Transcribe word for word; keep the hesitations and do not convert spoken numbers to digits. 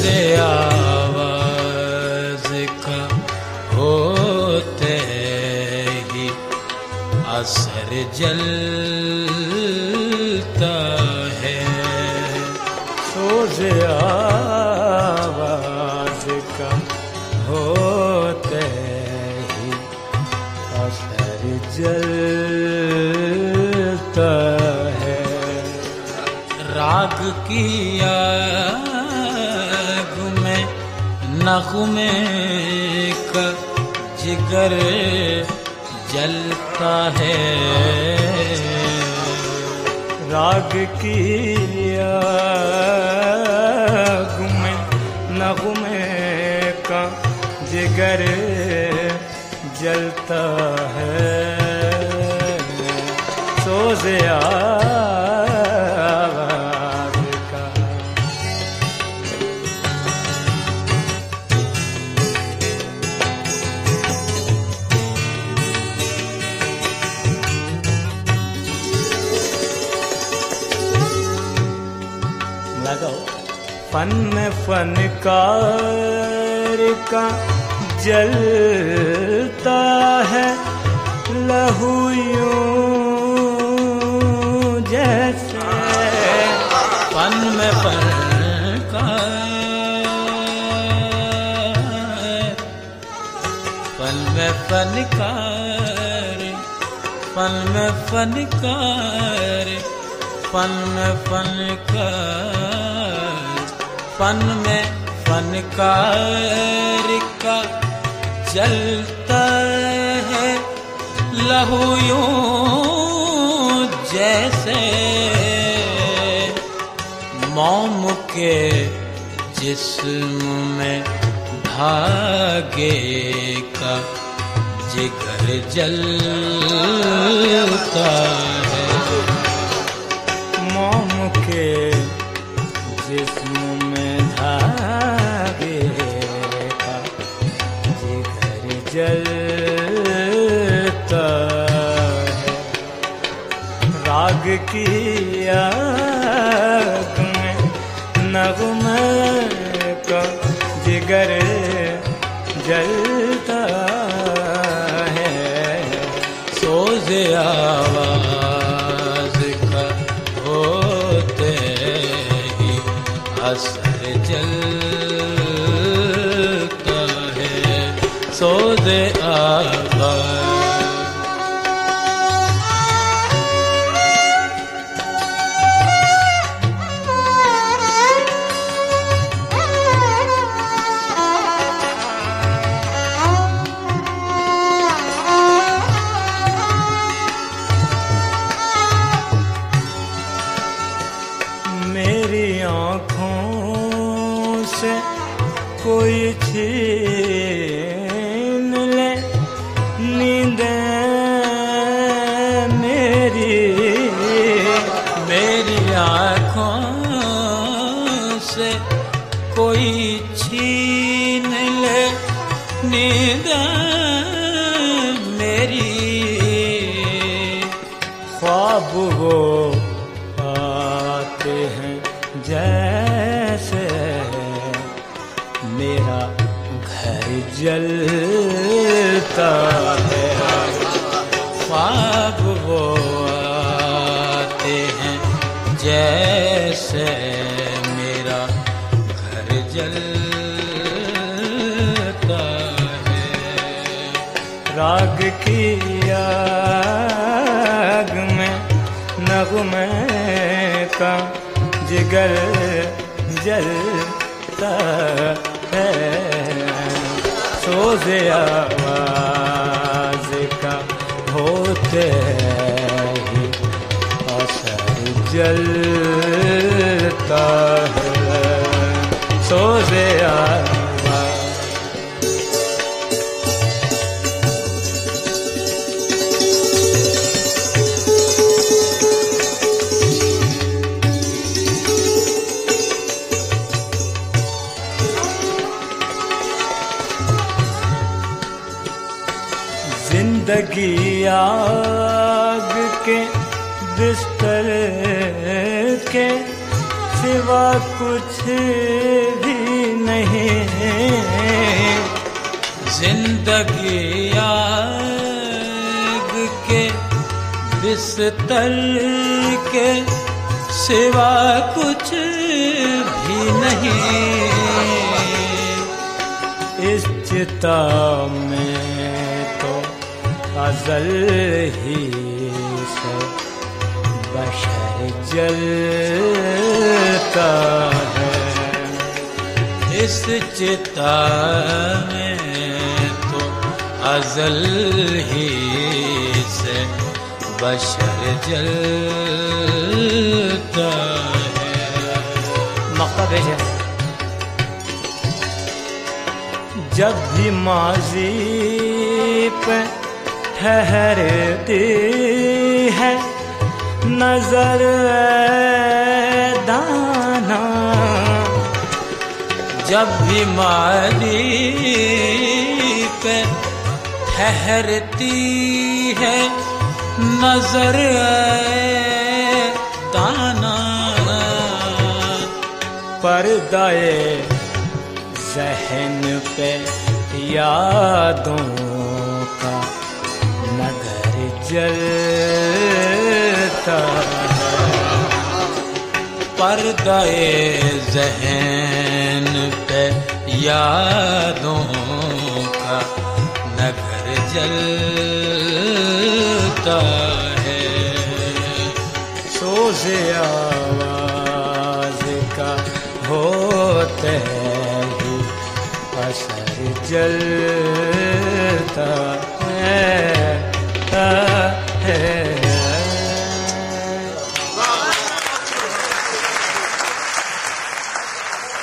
सोजे आवाज का होते ही असर जलता है। सोजे आवाज का होते ही असर जलता है। राग की आग में नगमे का जिगर जलता है। राग की आग में नगमे का जिगर जलता है। सोजे आवाज का लगाओ। फन फनकार का जलता है लहू यूं जैसे। फन में फनकार, फन में फनकार, फन में फनकार, फन में फनकार, फन में फनकार का जलता है लहू यूं जैसे। मोम के जिस्म में धागे का जिगर जलता है। मोम के जिस्म में धागे का जिगर जलता है। राग की आग में नगमे का जिगर जलता है। सोजे आवाज का होते ही असर जलता है। सोजे आवाज कोई छीन ले नींदे मेरी। मेरी आँखों से कोई छीन ले नींद मेरी। ख्वाब वो आते हैं जैसे मेरा घर जलता है। ख्वाब वो आते हैं जैसे मेरा घर जलता है। राग की आग में नगमे का जिगर जलता है। सोजे आवाज का होते ही असर जलता है। सोजे आवाज जिंदगी आग के बिस्तर के सिवा कुछ भी जिंदगी आग के बिस्तर के सिवा कुछ भी नहीं। इस चिता में तो अज़ल ही से बशर जलता है। इस चिता में तो अज़ल ही से बशर जलता है। मक्का भेजा जब भी माज़ी पे ठहरती है नजर दाना, जब भी मारी पे ठहरती है नजर दाना, पर्दाए ज़हन पे यादों का नगर जलता है। पर्दाए ज़हन पे यादों का नगर जलता है। सोज़े आवाज़ का होते ही असर जल